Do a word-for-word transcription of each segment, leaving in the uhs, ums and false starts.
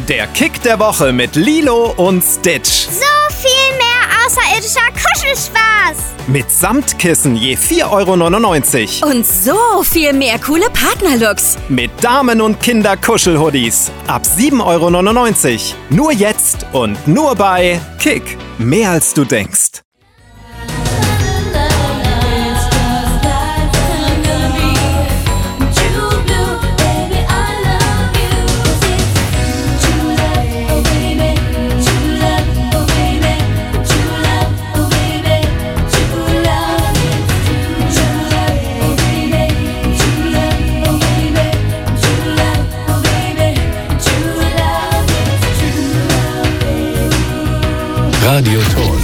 Der Kick der Woche mit Lilo und Stitch. So viel mehr außerirdischer Kuschelspaß. Mit Samtkissen je vier Euro neunundneunzig. Und so viel mehr coole Partnerlooks. Mit Damen- und Kinder-Kuschel-Hoodies ab sieben Euro neunundneunzig. Nur jetzt und nur bei Kick. Mehr als du denkst. Radioton.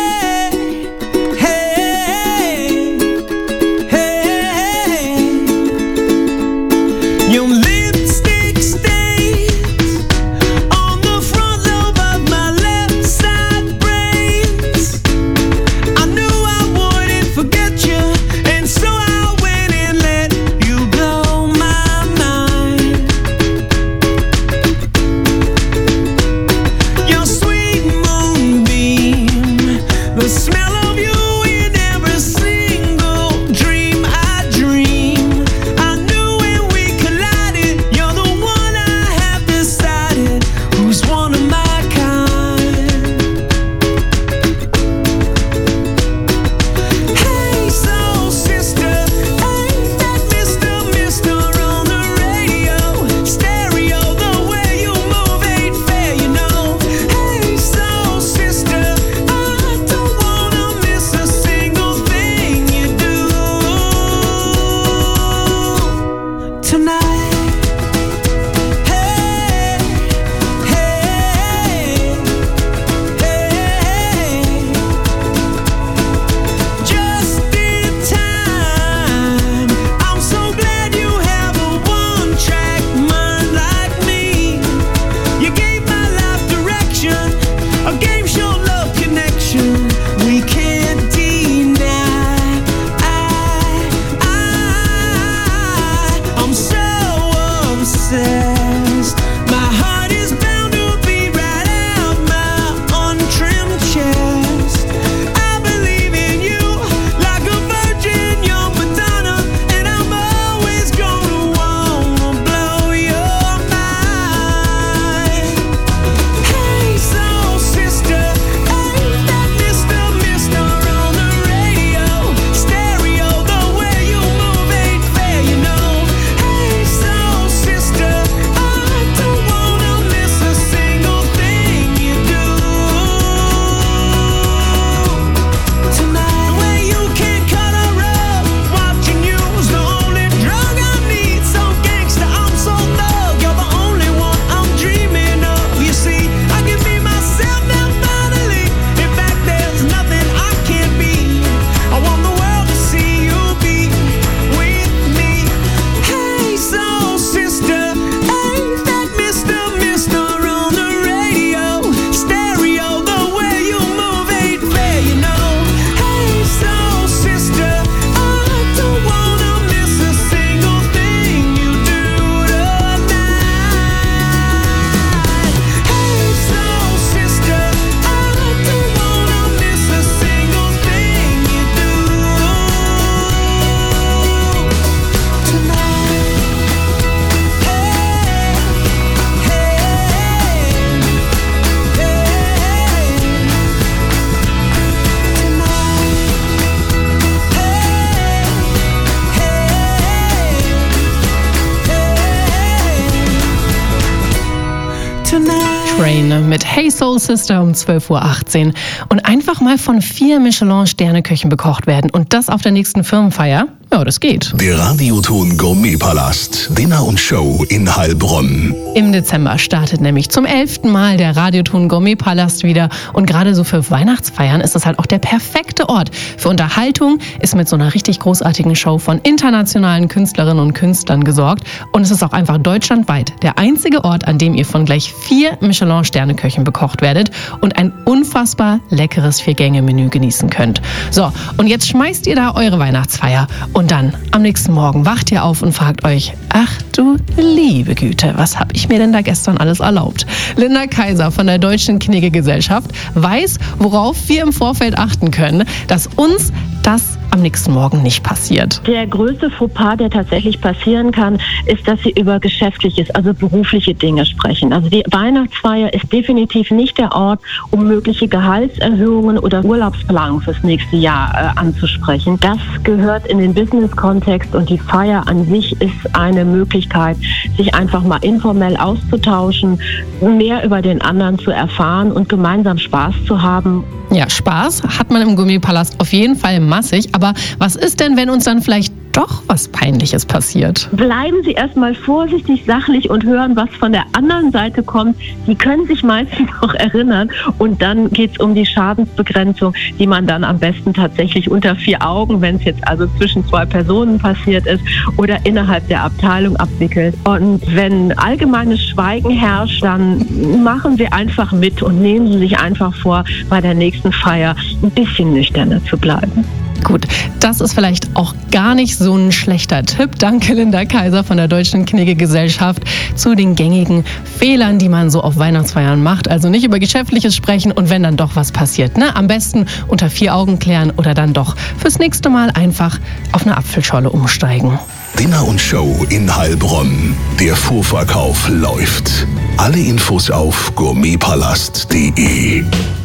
Train mit Hey Soul Sister um zwölf Uhr achtzehn und einfach mal von vier Michelin-Sterne-Köchen bekocht werden und das auf der nächsten Firmenfeier? Ja, das geht. Der Radioton Gourmetpalast, Dinner und Show in Heilbronn. Im Dezember startet nämlich zum elften Mal der Radioton Gourmetpalast wieder und gerade so für Weihnachtsfeiern ist das halt auch der perfekte Ort. Für Unterhaltung ist mit so einer richtig großartigen Show von internationalen Künstlerinnen und Künstlern gesorgt und es ist auch einfach deutschlandweit der einzige Ort, an dem ihr von gleich vier Michelin-Sterne-Köchen bekocht werdet und ein unfassbar leckeres Vier-Gänge-Menü genießen könnt. So, und jetzt schmeißt ihr da eure Weihnachtsfeier Und dann, am nächsten Morgen, wacht ihr auf und fragt euch, ach du liebe Güte, was habe ich mir denn da gestern alles erlaubt? Linda Kaiser von der Deutschen Knigge-Gesellschaft weiß, worauf wir im Vorfeld achten können, dass uns das am nächsten Morgen nicht passiert. Der größte Fauxpas, der tatsächlich passieren kann, ist, dass Sie über geschäftliches, also berufliche Dinge sprechen. Also die Weihnachtsfeier ist definitiv nicht der Ort, um mögliche Gehaltserhöhungen oder Urlaubsplanung fürs nächste Jahr äh, anzusprechen. Das gehört in den Business-Kontext und die Feier an sich ist eine Möglichkeit, sich einfach mal informell auszutauschen, mehr über den anderen zu erfahren und gemeinsam Spaß zu haben. Ja, Spaß hat man im Gourmetpalast auf jeden Fall massig. Aber was ist denn, wenn uns dann vielleicht doch was Peinliches passiert? Bleiben Sie erstmal vorsichtig, sachlich und hören, was von der anderen Seite kommt. Sie können sich meistens noch erinnern und dann geht es um die Schadensbegrenzung, die man dann am besten tatsächlich unter vier Augen, wenn es jetzt also zwischen zwei Personen passiert ist oder innerhalb der Abteilung abwickelt. Und wenn allgemeines Schweigen herrscht, dann machen Sie einfach mit und nehmen Sie sich einfach vor, bei der nächsten Feier ein bisschen nüchterner zu bleiben. Gut, das ist vielleicht auch gar nicht so ein schlechter Tipp. Danke, Linda Kaiser von der Deutschen Knigge-Gesellschaft zu den gängigen Fehlern, die man so auf Weihnachtsfeiern macht. Also nicht über Geschäftliches sprechen und wenn dann doch was passiert, ne? Am besten unter vier Augen klären oder dann doch fürs nächste Mal einfach auf eine Apfelscholle umsteigen. Dinner und Show in Heilbronn. Der Vorverkauf läuft. Alle Infos auf gourmetpalast punkt de.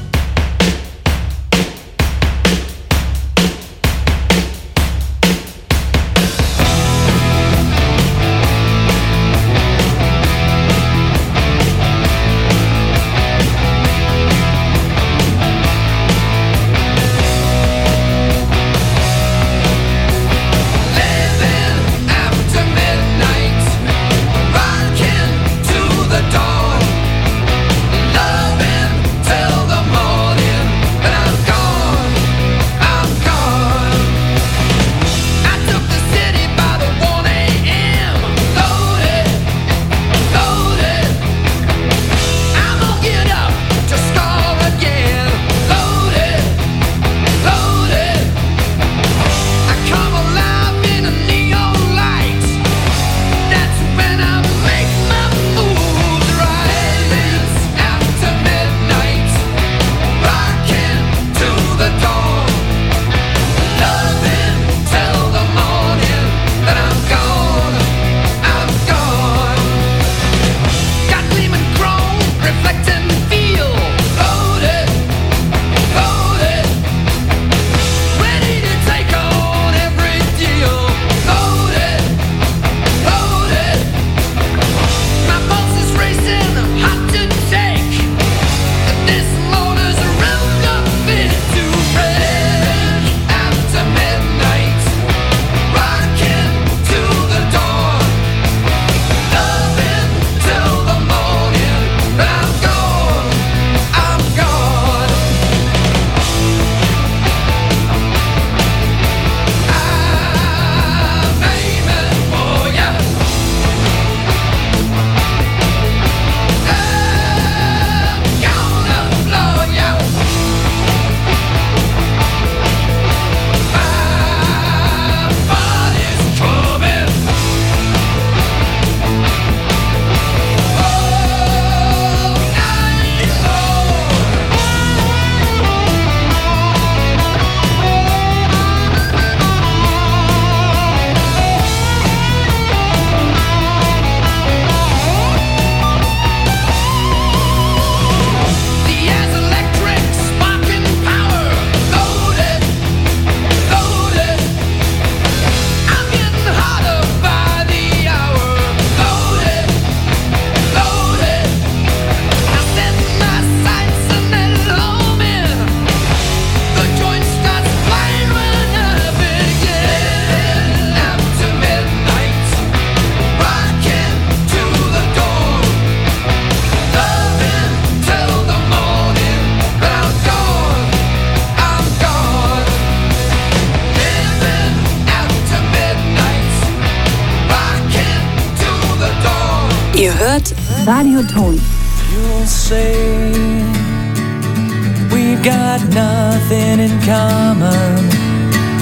Ihr hört Radioton. You'll say we've got nothing in common.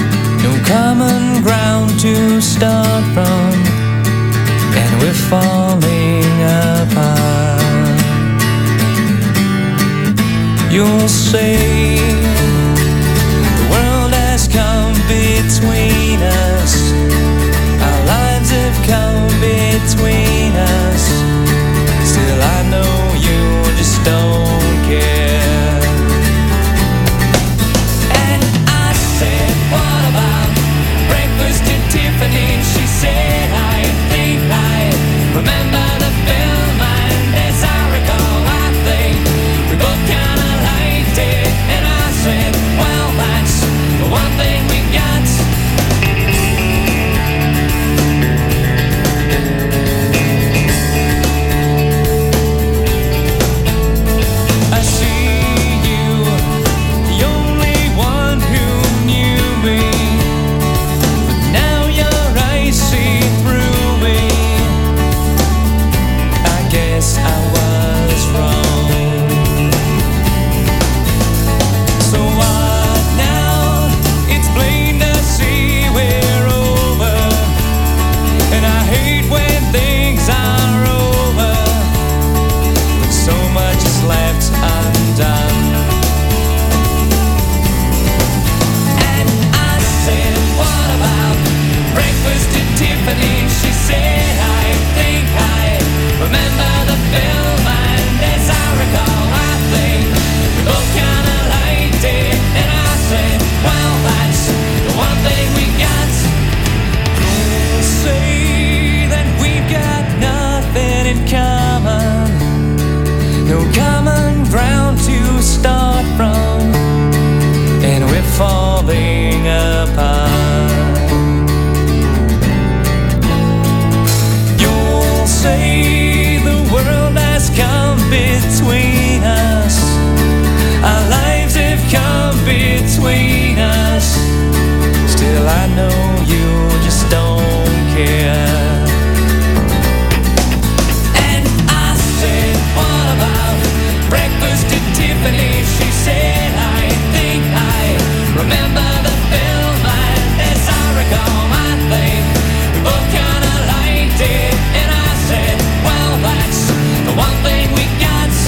no common ground to start from, and we're falling apart. You'll say the world has come between us, our lives have come between us. Still I know you just don't care. And I said, what about breakfast at Tiffany's? She said, I think I remember the film, and as I recall, I think we both kinda liked it. And I said, well, that's the one thing we got. I see you, the only one who knew me, but now your eyes see through me. I guess I was wrong. So what now? It's plain to see we're over, and I hate when things are over, but so much is left undone. And I said, what about breakfast at Tiffany's? She said, I think I remember the film, and as I recall, I think we both kinda liked it. And I said, well, that's the one thing we got. Don't say that we've got nothing in common, no common ground to start from, and we're falling apart. You'll say the world has come between us, our lives have come between us. Still I know you just don't care. And I said, what about breakfast at Tiffany's? She said, I think I remember the film, and as I recall, I think we both kinda liked it. And I said, well, that's the one thing we got.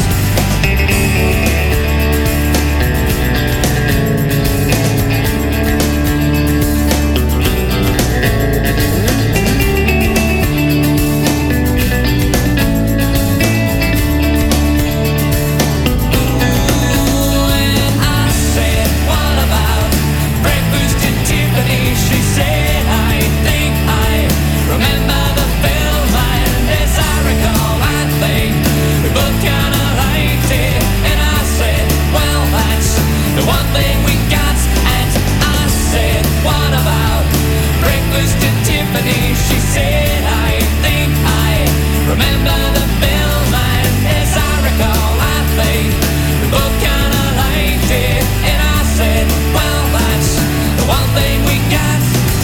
And I said, what about breakfast at Tiffany's? She said, I think I remember the film, and as I recall, I think we both kinda liked it. And I said, well, that's the one thing we got. And I said, what about breakfast at Tiffany's? She said, I think I remember the film, and as I recall, I think we both kinda liked it. And I said, well, that's the one thing we got.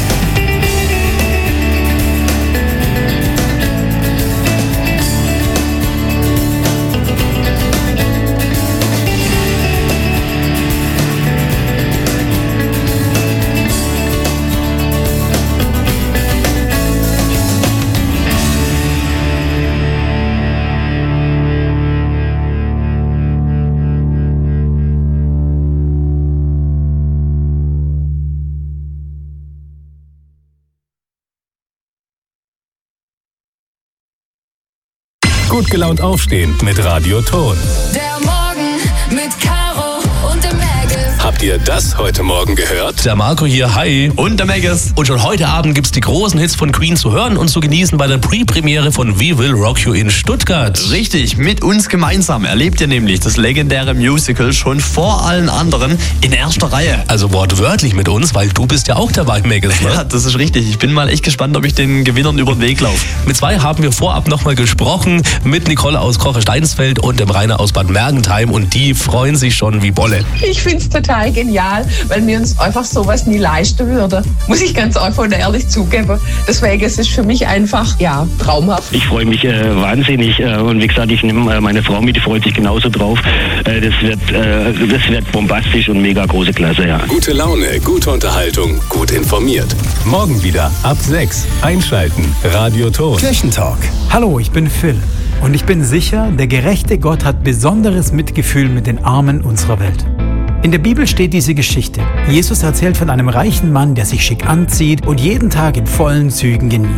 Gut gelaunt aufstehen mit Radio Ton. Der Morgen mit Caro und dem Mägis. Habt ihr das heute Morgen gehört? Der Marco hier, hi. Und der Megas. Und schon heute Abend gibt's die großen Hits von Queen zu hören und zu genießen bei der Pre-Premiere von We Will Rock You in Stuttgart. Richtig, mit uns gemeinsam erlebt ihr nämlich das legendäre Musical schon vor allen anderen in erster Reihe. Also wortwörtlich mit uns, weil du bist ja auch dabei, Megas, ne? Ja, das ist richtig. Ich bin mal echt gespannt, ob ich den Gewinnern über den Weg laufe. Mit zwei haben wir vorab nochmal gesprochen, mit Nicole aus Koche-Steinsfeld und dem Rainer aus Bad Mergentheim, und die freuen sich schon wie Bolle. Ich find's total total genial, weil wir uns einfach sowas nie leisten würden. Muss ich ganz einfach und ehrlich zugeben. Deswegen ist es für mich einfach, ja, traumhaft. Ich freue mich äh, wahnsinnig äh, und wie gesagt, ich nehme äh, meine Frau mit, die freut sich genauso drauf. Äh, das wird, äh, das wird bombastisch und mega große Klasse, ja. Gute Laune, gute Unterhaltung, gut informiert. Morgen wieder ab sechs. Einschalten. Radio Ton. Kirchentalk. Hallo, ich bin Phil. Und ich bin sicher, der gerechte Gott hat besonderes Mitgefühl mit den Armen unserer Welt. In der Bibel steht diese Geschichte. Jesus erzählt von einem reichen Mann, der sich schick anzieht und jeden Tag in vollen Zügen genießt.